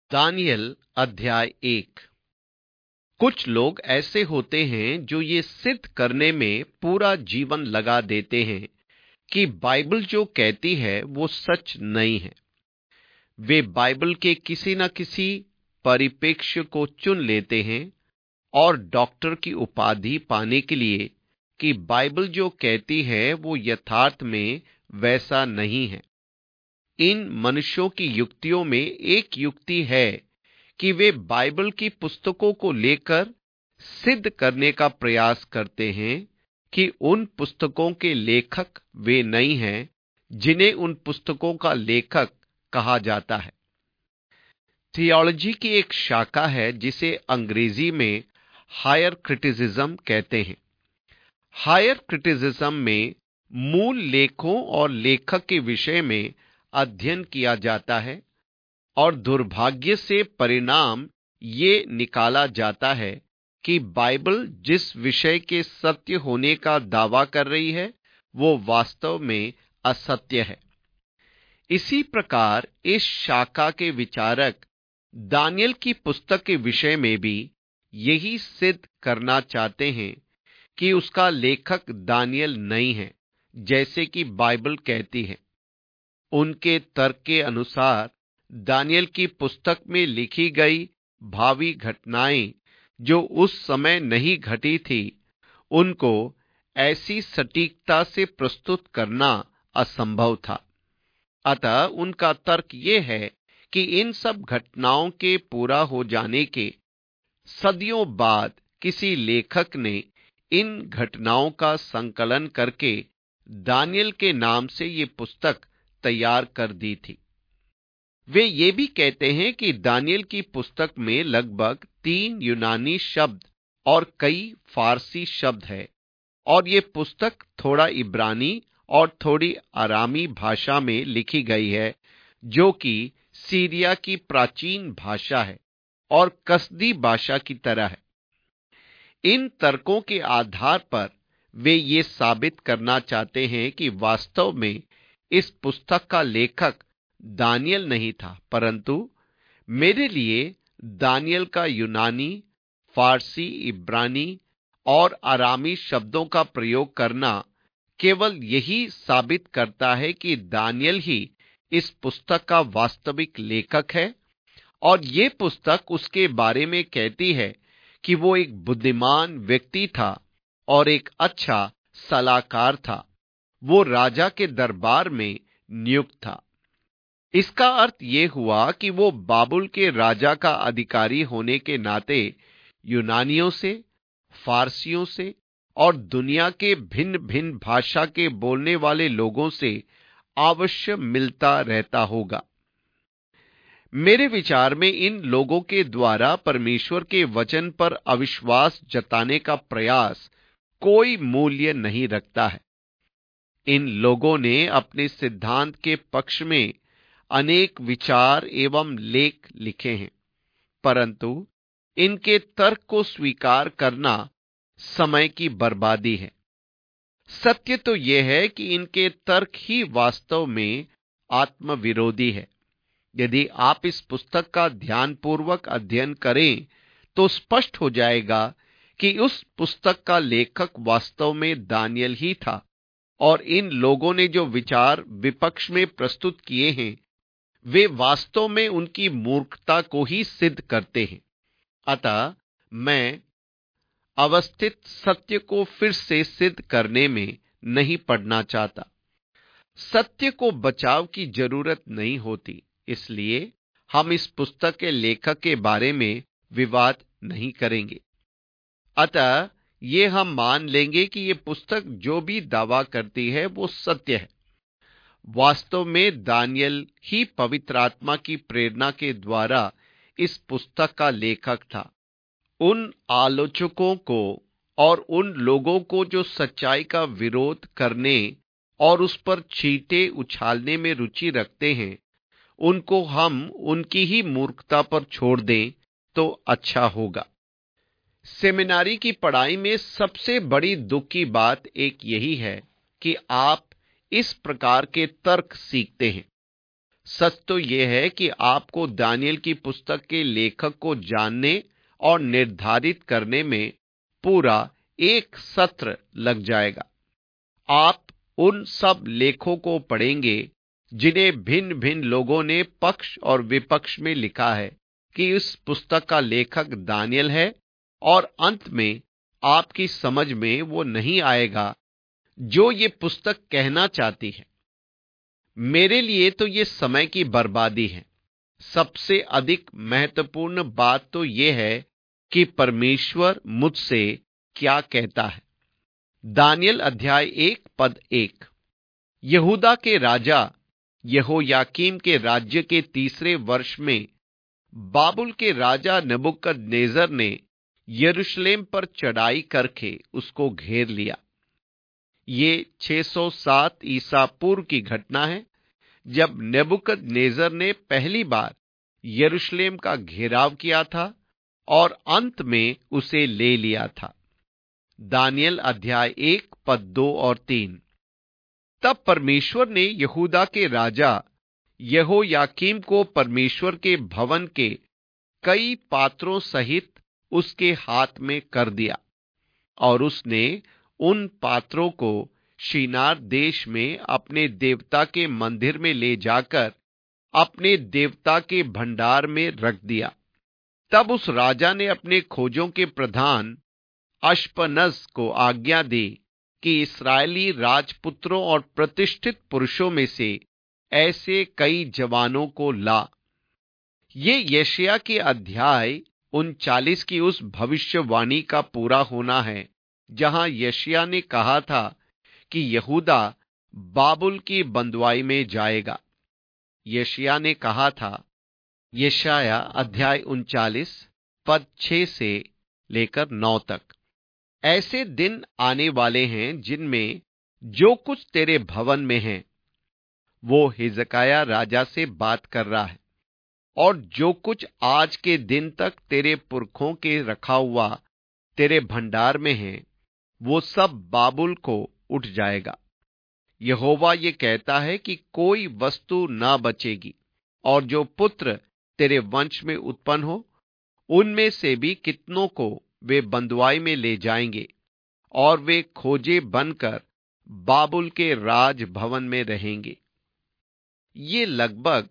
Daniel अध्याय 1। कुछ लोग ऐसे होते हैं जो ये सिद्ध करने में पूरा जीवन लगा देते हैं कि बाइबल जो कहती है वो सच नहीं है। वे बाइबल के किसी न किसी परिप्रेक्ष्य को चुन लेते हैं और डॉक्टर की उपाधि पाने के लिए कि बाइबल जो कहती है वो यथार्थ में वैसा नहीं है। इन मनुष्यों की युक्तियों में एक युक्ति है कि वे बाइबल की पुस्तकों को लेकर सिद्ध करने का प्रयास करते हैं कि उन पुस्तकों के लेखक वे नहीं हैं जिन्हें उन पुस्तकों का लेखक कहा जाता है। थियोलॉजी की एक शाखा है जिसे अंग्रेजी में हायर क्रिटिसिज्म कहते हैं। हायर क्रिटिसिज्म में मूल लेखों और लेखक के विषय में अध्ययन किया जाता है और दुर्भाग्य से परिणाम ये निकाला जाता है कि बाइबल जिस विषय के सत्य होने का दावा कर रही है वो वास्तव में असत्य है। इसी प्रकार इस शाखा के विचारक दानियल की पुस्तक के विषय में भी यही सिद्ध करना चाहते हैं कि उसका लेखक दानियल नहीं है जैसे कि बाइबल कहती है। उनके तर्क के अनुसार दानियल की पुस्तक में लिखी गई भावी घटनाएं जो उस समय नहीं घटी थी उनको ऐसी सटीकता से प्रस्तुत करना असंभव था। अतः उनका तर्क ये है कि इन सब घटनाओं के पूरा हो जाने के सदियों बाद किसी लेखक ने इन घटनाओं का संकलन करके दानियल के नाम से ये पुस्तक तैयार कर दी थी। वे ये भी कहते हैं कि दानियल की पुस्तक में लगभग 3 यूनानी शब्द और कई फारसी शब्द है और ये पुस्तक थोड़ा इब्रानी और थोड़ी अरामी भाषा में लिखी गई है जो कि सीरिया की प्राचीन भाषा है और कसदी भाषा की तरह है। इन तर्कों के आधार पर वे ये साबित करना चाहते हैं कि वास्तव में इस पुस्तक का लेखक दानियल नहीं था, परंतु मेरे लिए दानियल का यूनानी, फारसी, इब्रानी और अरामी शब्दों का प्रयोग करना केवल यही साबित करता है कि दानियल ही इस पुस्तक का वास्तविक लेखक है और ये पुस्तक उसके बारे में कहती है कि वो एक बुद्धिमान व्यक्ति था और एक अच्छा सलाहकार था। वो राजा के दरबार में नियुक्त था। इसका अर्थ ये हुआ कि वो बाबुल के राजा का अधिकारी होने के नाते यूनानियों से, फारसियों से और दुनिया के भिन्न भिन्न भाषा के बोलने वाले लोगों से अवश्य मिलता रहता होगा। मेरे विचार में इन लोगों के द्वारा परमेश्वर के वचन पर अविश्वास जताने का प्रयास कोई मूल्य नहीं रखता है। इन लोगों ने अपने सिद्धांत के पक्ष में अनेक विचार एवं लेख लिखे हैं, परंतु इनके तर्क को स्वीकार करना समय की बर्बादी है। सत्य तो यह है कि इनके तर्क ही वास्तव में आत्मविरोधी है। यदि आप इस पुस्तक का ध्यानपूर्वक अध्ययन करें तो स्पष्ट हो जाएगा कि उस पुस्तक का लेखक वास्तव में दानियल ही था और इन लोगों ने जो विचार विपक्ष में प्रस्तुत किए हैं वे वास्तव में उनकी मूर्खता को ही सिद्ध करते हैं। अतः मैं अवस्थित सत्य को फिर से सिद्ध करने में नहीं पड़ना चाहता। सत्य को बचाव की जरूरत नहीं होती, इसलिए हम इस पुस्तक के लेखक के बारे में विवाद नहीं करेंगे। अतः ये हम मान लेंगे कि ये पुस्तक जो भी दावा करती है वो सत्य है। वास्तव में दानियल ही पवित्र आत्मा की प्रेरणा के द्वारा इस पुस्तक का लेखक था। उन आलोचकों को और उन लोगों को जो सच्चाई का विरोध करने और उस पर छींटे उछालने में रुचि रखते हैं, उनको हम उनकी ही मूर्खता पर छोड़ दें तो अच्छा होगा। सेमिनारी की पढ़ाई में सबसे बड़ी दुख की बात एक यही है कि आप इस प्रकार के तर्क सीखते हैं। सच तो यह है कि आपको दानियल की पुस्तक के लेखक को जानने और निर्धारित करने में पूरा एक सत्र लग जाएगा। आप उन सब लेखों को पढ़ेंगे जिन्हें भिन्न भिन्न लोगों ने पक्ष और विपक्ष में लिखा है कि इस पुस्तक का लेखक दानियल है, और अंत में आपकी समझ में वो नहीं आएगा जो ये पुस्तक कहना चाहती है। मेरे लिए तो ये समय की बर्बादी है। सबसे अधिक महत्वपूर्ण बात तो ये है कि परमेश्वर मुझसे क्या कहता है। दानियल अध्याय 1 पद 1। यहूदा के राजा यहोयाकीम के राज्य के 3 वर्ष में बाबुल के राजा नबूकदनेस्सर ने यरूशलेम पर चढ़ाई करके उसको घेर लिया। ये 607 ईसा पूर्व की घटना है, जब नेबुकदनेस्सर ने पहली बार यरूशलेम का घेराव किया था और अंत में उसे ले लिया था। दानियल अध्याय 1 पद 2 और 3। तब परमेश्वर ने यहूदा के राजा यहोयाकीम को परमेश्वर के भवन के कई पात्रों सहित उसके हाथ में कर दिया, और उसने उन पात्रों को शिनार देश में अपने देवता के मंदिर में ले जाकर अपने देवता के भंडार में रख दिया। तब उस राजा ने अपने खोजों के प्रधान अश्पनज को आज्ञा दी कि इस्राएली राजपुत्रों और प्रतिष्ठित पुरुषों में से ऐसे कई जवानों को ला। ये यशायाह के अध्याय 39 की उस भविष्यवाणी का पूरा होना है जहां यशायाह ने कहा था कि यहूदा बाबुल की बंधुआई में जाएगा। यशायाह ने कहा था, यशायाह अध्याय 39 पद 6 से लेकर 9 तक, ऐसे दिन आने वाले हैं जिनमें जो कुछ तेरे भवन में है, वो हिजकिय्याह राजा से बात कर रहा है, और जो कुछ आज के दिन तक तेरे पुरखों के रखा हुआ तेरे भंडार में है, वो सब बाबुल को उठ जाएगा। यहोवा ये कहता है कि कोई वस्तु ना बचेगी, और जो पुत्र तेरे वंश में उत्पन्न हो, उनमें से भी कितनों को वे बंधुआई में ले जाएंगे, और वे खोजे बनकर बाबुल के राज भवन में रहेंगे। ये लगभग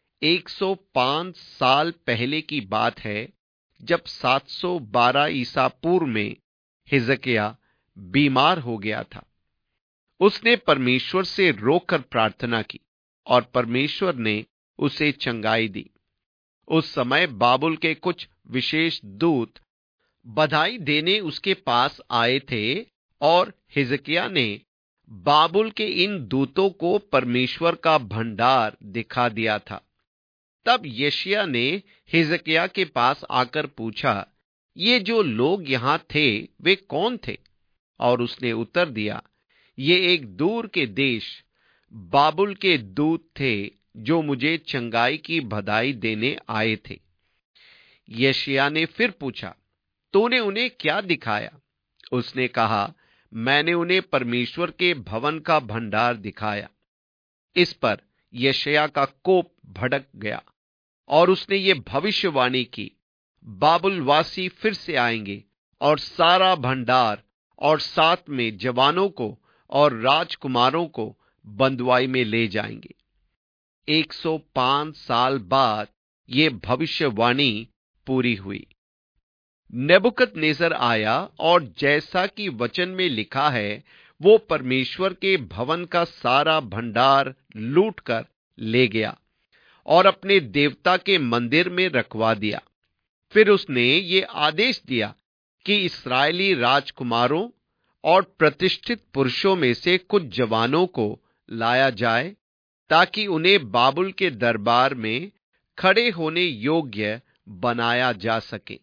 105 साल पहले की बात है, जब 712 ईसा पूर्व में हिजकिय्याह बीमार हो गया था। उसने परमेश्वर से रोकर प्रार्थना की और परमेश्वर ने उसे चंगाई दी। उस समय बाबुल के कुछ विशेष दूत बधाई देने उसके पास आए थे, और हिजकिय्याह ने बाबुल के इन दूतों को परमेश्वर का भंडार दिखा दिया था। तब यशायाह ने हिजकिय्याह के पास आकर पूछा, ये जो लोग यहां थे वे कौन थे? और उसने उत्तर दिया, ये एक दूर के देश बाबुल के दूत थे जो मुझे चंगाई की बधाई देने आए थे। यशायाह ने फिर पूछा, तूने उन्हें क्या दिखाया? उसने कहा, मैंने उन्हें परमेश्वर के भवन का भंडार दिखाया। इस पर यशायाह का कोप भड़क गया, और उसने ये भविष्यवाणी की, बाबुलवासी फिर से आएंगे और सारा भंडार और साथ में जवानों को और राजकुमारों को बंधुआई में ले जाएंगे। 105 साल बाद ये भविष्यवाणी पूरी हुई। नेबुकदनेस्सर आया, और जैसा कि वचन में लिखा है, वो परमेश्वर के भवन का सारा भंडार लूट कर ले गया और अपने देवता के मंदिर में रखवा दिया। फिर उसने ये आदेश दिया कि इस्राएली राजकुमारों और प्रतिष्ठित पुरुषों में से कुछ जवानों को लाया जाए, ताकि उन्हें बाबुल के दरबार में खड़े होने योग्य बनाया जा सके।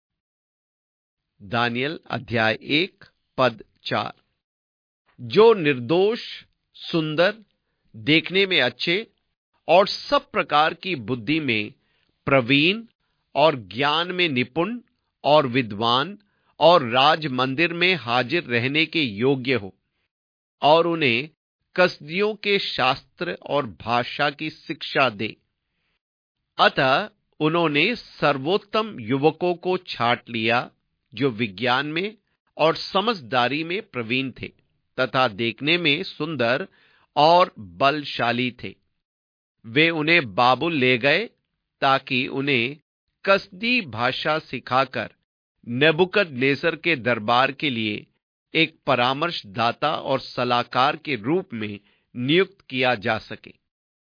दानियल अध्याय 1 पद 4। जो निर्दोष, सुंदर, देखने में अच्छे और सब प्रकार की बुद्धि में प्रवीण और ज्ञान में निपुण और विद्वान और राज मंदिर में हाजिर रहने के योग्य हो, और उन्हें कसदियों के शास्त्र और भाषा की शिक्षा दे। अतः उन्होंने सर्वोत्तम युवकों को छांट लिया जो विज्ञान में और समझदारी में प्रवीण थे तथा देखने में सुंदर और बलशाली थे। वे उन्हें बाबुल ले गए ताकि उन्हें कसदी भाषा सिखाकर नेबुकदनेस्सर के दरबार के लिए एक परामर्शदाता और सलाहकार के रूप में नियुक्त किया जा सके।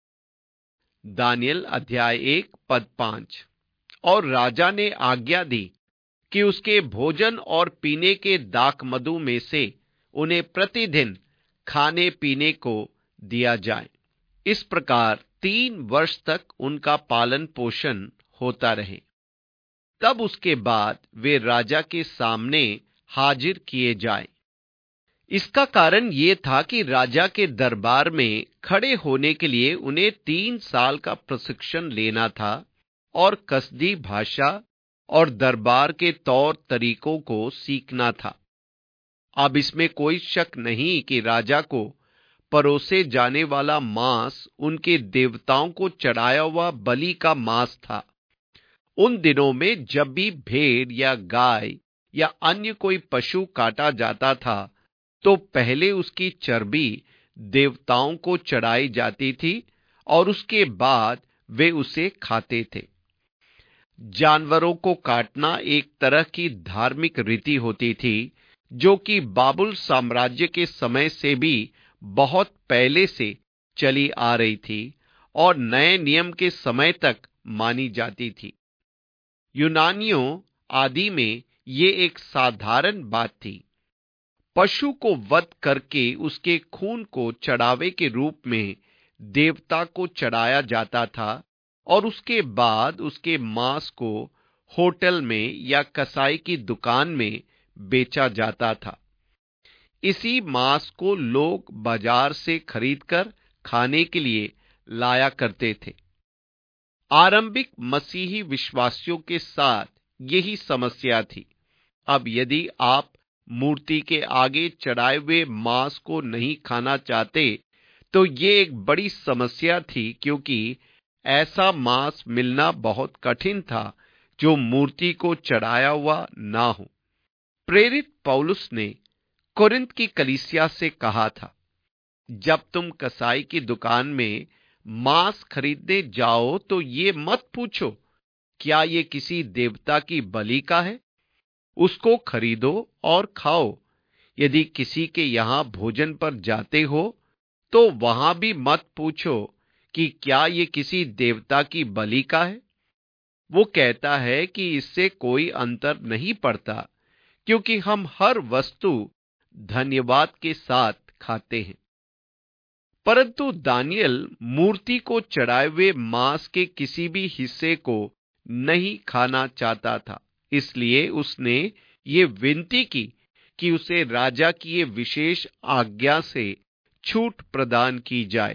दानियेल अध्याय 1 पद 5। और राजा ने आज्ञा दी कि उसके भोजन और पीने के दाखमधु में से उन्हें प्रतिदिन खाने पीने को दिया जाए। इस प्रकार 3 वर्ष तक उनका पालन पोषण होता रहे। तब उसके बाद वे राजा के सामने हाजिर किए जाए। इसका कारण ये था कि राजा के दरबार में खड़े होने के लिए उन्हें 3 साल का प्रशिक्षण लेना था और कसदी भाषा और दरबार के तौर तरीकों को सीखना था। अब इसमें कोई शक नहीं कि राजा को परोसे जाने वाला मांस उनके देवताओं को चढ़ाया हुआ बलि का मांस था। उन दिनों में जब भी भेड़ या गाय या अन्य कोई पशु काटा जाता था तो पहले उसकी चर्बी देवताओं को चढ़ाई जाती थी और उसके बाद वे उसे खाते थे। जानवरों को काटना एक तरह की धार्मिक रीति होती थी जो कि बाबुल साम्राज्य के समय से भी बहुत पहले से चली आ रही थी और नए नियम के समय तक मानी जाती थी। यूनानियों आदि में ये एक साधारण बात थी। पशु को वध करके उसके खून को चढ़ावे के रूप में देवता को चढ़ाया जाता था और उसके बाद उसके मांस को होटल में या कसाई की दुकान में बेचा जाता था। इसी मांस को लोग बाजार से खरीदकर खाने के लिए लाया करते थे। आरंभिक मसीही विश्वासियों के साथ यही समस्या थी। अब यदि आप मूर्ति के आगे चढ़ाए हुए मांस को नहीं खाना चाहते तो ये एक बड़ी समस्या थी, क्योंकि ऐसा मांस मिलना बहुत कठिन था जो मूर्ति को चढ़ाया हुआ ना हो। प्रेरित पौलुस ने कुरिन्थ की कलीसिया से कहा था, जब तुम कसाई की दुकान में मांस खरीदने जाओ तो ये मत पूछो क्या ये किसी देवता की बलि का है। उसको खरीदो और खाओ। यदि किसी के यहां भोजन पर जाते हो तो वहां भी मत पूछो कि क्या ये किसी देवता की बलि का है। वो कहता है कि इससे कोई अंतर नहीं पड़ता, क्योंकि हम हर वस्तु धन्यवाद के साथ खाते हैं। परंतु दानियेल मूर्ति को चढ़ाए हुए मांस के किसी भी हिस्से को नहीं खाना चाहता था। इसलिए उसने ये विनती की कि उसे राजा की ये विशेष आज्ञा से छूट प्रदान की जाए।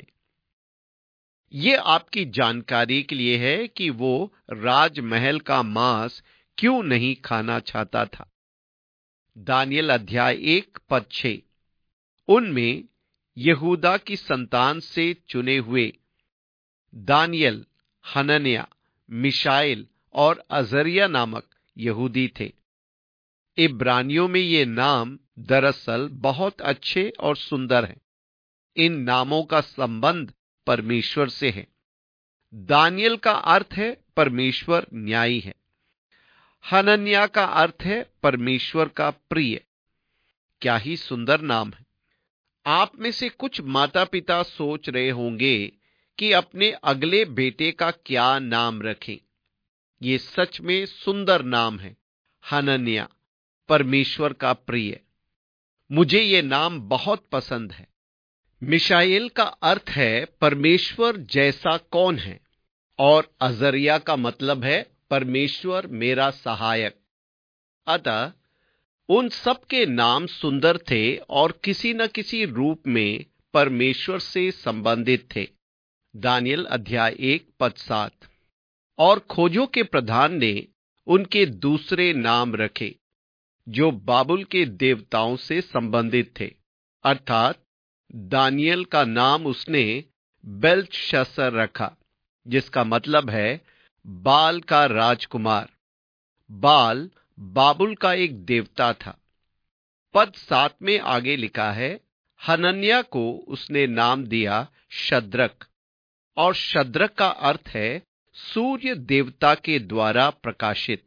ये आपकी जानकारी के लिए है कि वो राजमहल का मांस क्यों नहीं खाना चाहता था। दानियेल अध्याय 1 पद 6। उनमें यहूदा की संतान से चुने हुए दानियेल, हनन्याह, मिशाएल और अजरिया नामक यहूदी थे। इब्रानियों में ये नाम दरअसल बहुत अच्छे और सुंदर हैं। इन नामों का संबंध परमेश्वर से है। दानियेल का अर्थ है परमेश्वर न्यायी है। हनन्याह का अर्थ है परमेश्वर का प्रिय। क्या ही सुंदर नाम है। आप में से कुछ माता पिता सोच रहे होंगे कि अपने अगले बेटे का क्या नाम रखें। ये सच में सुंदर नाम है, हनन्याह, परमेश्वर का प्रिय। मुझे ये नाम बहुत पसंद है। मिशाएल का अर्थ है परमेश्वर जैसा कौन है और अजरिया का मतलब है परमेश्वर मेरा सहायक। अतः उन सब के नाम सुंदर थे और किसी न किसी रूप में परमेश्वर से संबंधित थे। दानियेल अध्याय 1 पद 7। और खोजों के प्रधान ने उनके दूसरे नाम रखे जो बाबुल के देवताओं से संबंधित थे, अर्थात दानियल का नाम उसने बेल्तशस्सर रखा, जिसका मतलब है बाल का राजकुमार। बाल बाबुल का एक देवता था। पद 7 में आगे लिखा है, हनन्याह को उसने नाम दिया शद्रक, और शद्रक का अर्थ है सूर्य देवता के द्वारा प्रकाशित।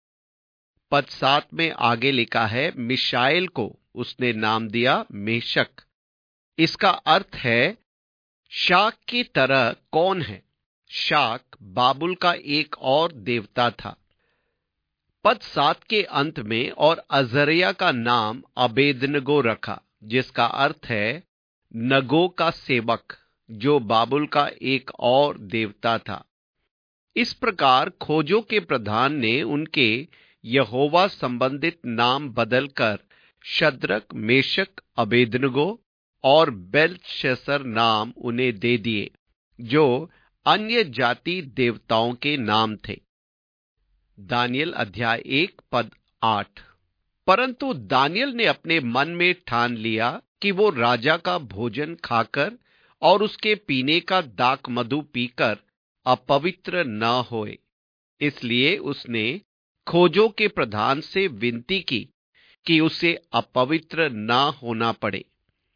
पद 7 में आगे लिखा है, मिशाएल को उसने नाम दिया मेशक। इसका अर्थ है शाक की तरह कौन है। शाक बाबुल का एक और देवता था। पद 7 के अंत में और अजरिया का नाम अबेदनगो रखा, जिसका अर्थ है नगो का सेवक, जो बाबुल का एक और देवता था। इस प्रकार खोजों के प्रधान ने उनके यहोवा संबंधित नाम बदलकर शद्रक, मेशक, अबेदनगो और बेल्तशस्सर नाम उन्हें दे दिए, जो अन्य जाति देवताओं के नाम थे। दानियल अध्याय 1 पद 8। परंतु दानियल ने अपने मन में ठान लिया कि वो राजा का भोजन खाकर और उसके पीने का दाख मधु पीकर अपवित्र न होए। इसलिए उसने खोजों के प्रधान से विनती की कि उसे अपवित्र न होना पड़े।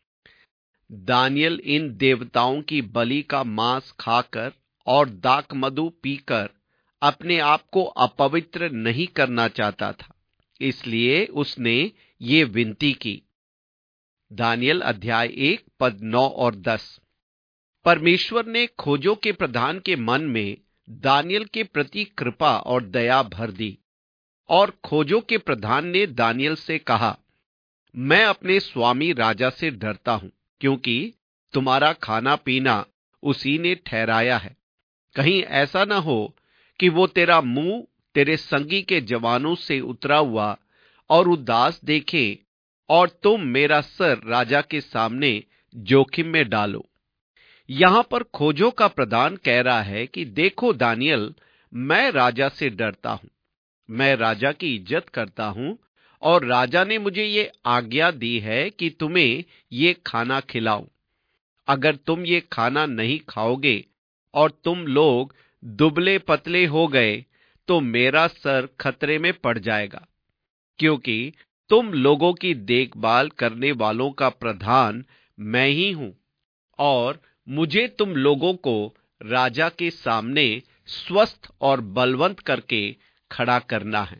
दानियल इन देवताओं की बलि का मांस खाकर और दाख मधु पीकर अपने आप को अपवित्र नहीं करना चाहता था, इसलिए उसने ये विनती की। दानियल अध्याय 1 पद 9 और 10। परमेश्वर ने खोजों के प्रधान के मन में दानियल के प्रति कृपा और दया भर दी, और खोजों के प्रधान ने दानियल से कहा, मैं अपने स्वामी राजा से डरता हूं, क्योंकि तुम्हारा खाना पीना उसी ने ठहराया है। कहीं ऐसा न हो कि वो तेरा मुंह तेरे संगी के जवानों से उतरा हुआ और उदास देखे, और तुम मेरा सर राजा के सामने जोखिम में डालो। यहां पर खोजों का प्रधान कह रहा है कि देखो दानियल, मैं राजा से डरता हूं, मैं राजा की इज्जत करता हूं, और राजा ने मुझे ये आज्ञा दी है कि तुम्हें ये खाना खिलाऊं। अगर तुम ये खाना नहीं खाओगे और तुम लोग दुबले पतले हो गए तो मेरा सर खतरे में पड़ जाएगा, क्योंकि तुम लोगों की देखभाल करने वालों का प्रधान मैं ही हूं, और मुझे तुम लोगों को राजा के सामने स्वस्थ और बलवंत करके खड़ा करना है।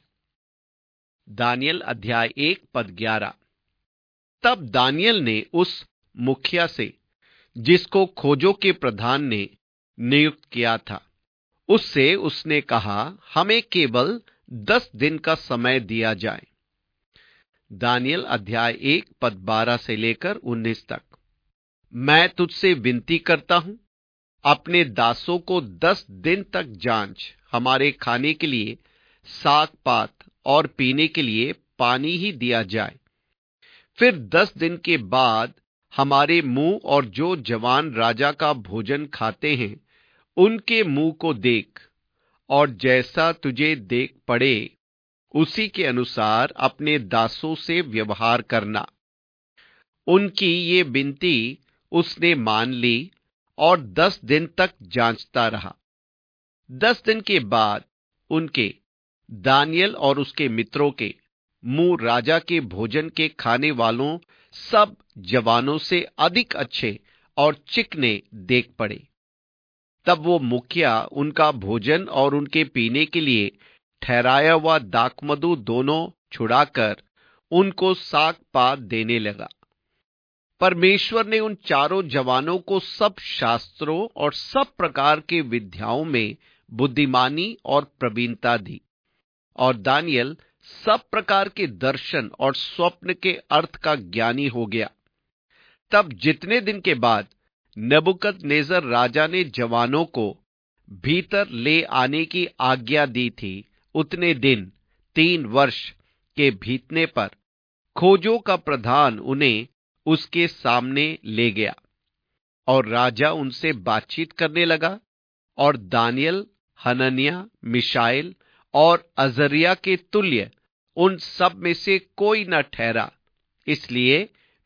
दानियल अध्याय 1 पद 11। तब दानियल ने उस मुखिया से, जिसको खोजों के प्रधान ने नियुक्त किया था, उससे उसने कहा, हमें केवल 10 दिन का समय दिया जाए। दानियल अध्याय 1 पद 12 से लेकर 19 तक। मैं तुझसे विनती करता हूं, अपने दासों को 10 दिन तक जांच, हमारे खाने के लिए साग पात और पीने के लिए पानी ही दिया जाए। फिर 10 दिन के बाद हमारे मुंह और जो जवान राजा का भोजन खाते हैं उनके मुंह को देख, और जैसा तुझे देख पड़े उसी के अनुसार अपने दासों से व्यवहार करना। उनकी ये विनती उसने मान ली और 10 दिन तक जांचता रहा। 10 दिन के बाद उनके, दानियल और उसके मित्रों के मुंह राजा के भोजन के खाने वालों सब जवानों से अधिक अच्छे और चिकने देख पड़े। तब वो मुखिया उनका भोजन और उनके पीने के लिए ठहराया हुआ दाखमधु दोनों छुड़ाकर उनको साग पात देने लगा। परमेश्वर ने उन चारों जवानों को सब शास्त्रों और सब प्रकार के विद्याओं में बुद्धिमानी और प्रवीणता दी, और दानियल सब प्रकार के दर्शन और स्वप्न के अर्थ का ज्ञानी हो गया। तब जितने दिन के बाद नबूकदनेस्सर राजा ने जवानों को भीतर ले आने की आज्ञा दी थी, उतने दिन 3 वर्ष के बीतने पर खोजों का प्रधान उन्हें उसके सामने ले गया, और राजा उनसे बातचीत करने लगा, और दानियल, हनन्याह, मिशाएल और अजरिया के तुल्य उन सब में से कोई न ठहरा, इसलिए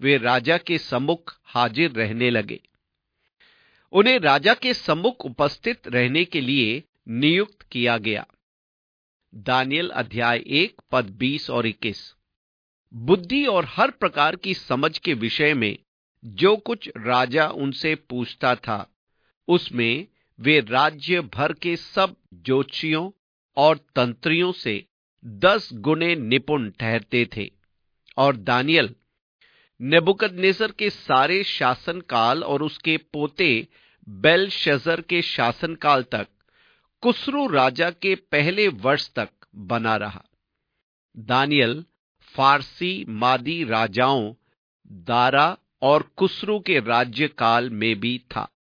वे राजा के सम्मुख हाजिर रहने लगे। उन्हें राजा के सम्मुख उपस्थित रहने के लिए नियुक्त किया गया। दानियल अध्याय 1 पद 20 और 21। बुद्धि और हर प्रकार की समझ के विषय में जो कुछ राजा उनसे पूछता था, उसमें वे राज्य भर के सब ज्योतिषियों और तंत्रियों से 10 गुने निपुण ठहरते थे। और दानियल नेबुकदनेस्सर के सारे शासनकाल और उसके पोते बेलशस्सर के शासनकाल तक कुस्रू राजा के पहले वर्ष तक बना रहा। दानियल फारसी मादी राजाओं दारा और कुस्रू के राज्यकाल में भी था।